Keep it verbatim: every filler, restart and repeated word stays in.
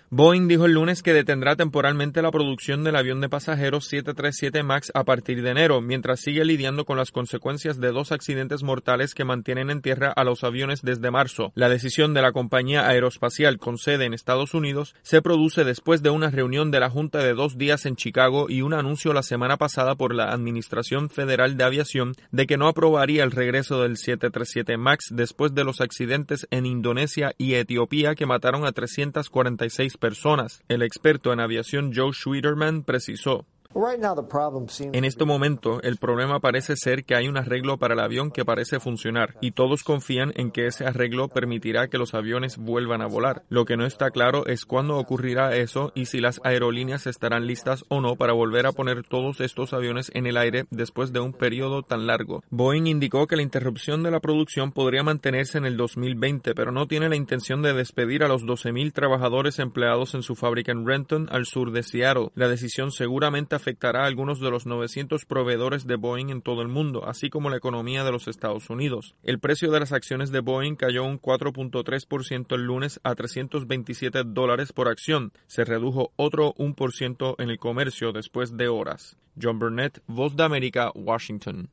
Boeing dijo el lunes que detendrá temporalmente la producción del avión de pasajeros siete treinta y siete MAX a partir de enero, mientras sigue lidiando con las consecuencias de dos accidentes mortales que mantienen en tierra a los aviones desde marzo. La decisión de la compañía aeroespacial con sede en Estados Unidos se produce después de una reunión de la Junta de dos días en Chicago y un anuncio la semana pasada por la Administración Federal de Aviación de que no aprobaría el regreso del siete treinta y siete MAX después de los accidentes en Indonesia y Etiopía que mataron a trescientas cuarenta y seis personas. El experto en aviación Joe Schwieterman precisó: en este momento, el problema parece ser que hay un arreglo para el avión que parece funcionar, y todos confían en que ese arreglo permitirá que los aviones vuelvan a volar. Lo que no está claro es cuándo ocurrirá eso y si las aerolíneas estarán listas o no para volver a poner todos estos aviones en el aire después de un periodo tan largo. Boeing indicó que la interrupción de la producción podría mantenerse en el dos mil veinte, pero no tiene la intención de despedir a los doce mil trabajadores empleados en su fábrica en Renton, al sur de Seattle. La decisión seguramente afectará a algunos de los novecientos proveedores de Boeing en todo el mundo, así como la economía de los Estados Unidos. El precio de las acciones de Boeing cayó un cuatro punto tres por ciento el lunes a trescientos veintisiete dólares por acción. Se redujo otro uno por ciento en el comercio después de horas. John Burnett, Voz de América, Washington.